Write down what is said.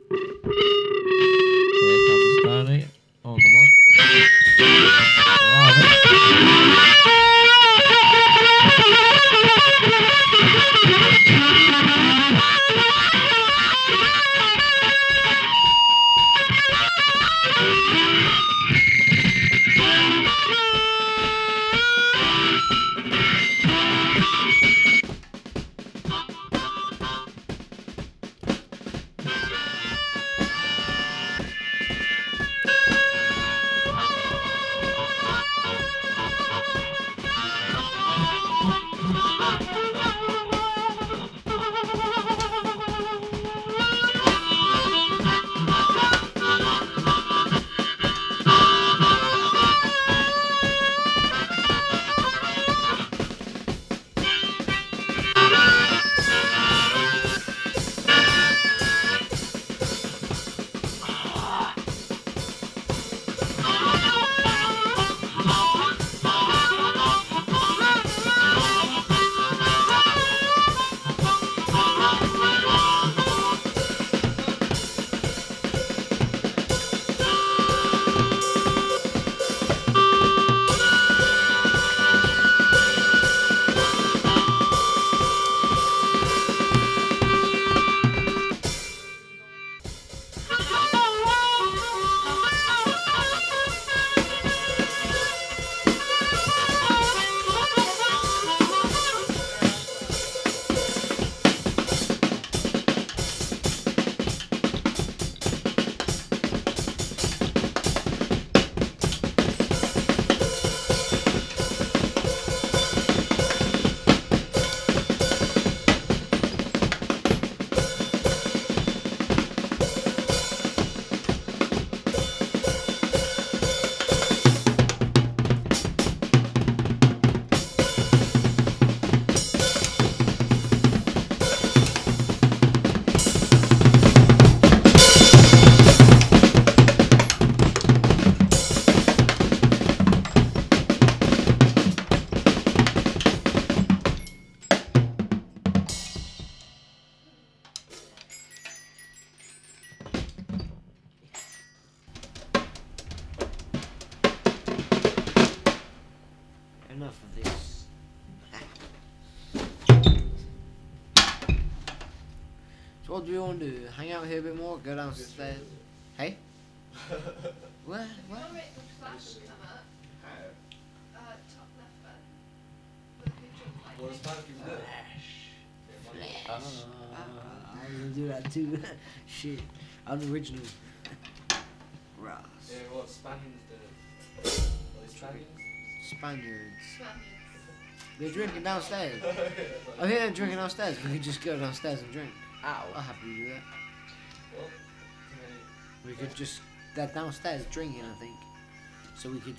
Here comes Stanley on the mic. Love Enough of this. So what do we want to do? Hang out here a bit more? Go downstairs? Hey? Where? Where? What does Spanky do? I was gonna do that too. Shit. I'm original. Ross. Yeah, what Spaniards do? What is Spaniards? Spaniards. They're drinking downstairs. I think they're drinking downstairs. We could just go downstairs and drink. Ow. I'll happily do that. What? We could just, they're downstairs drinking, I think. So we could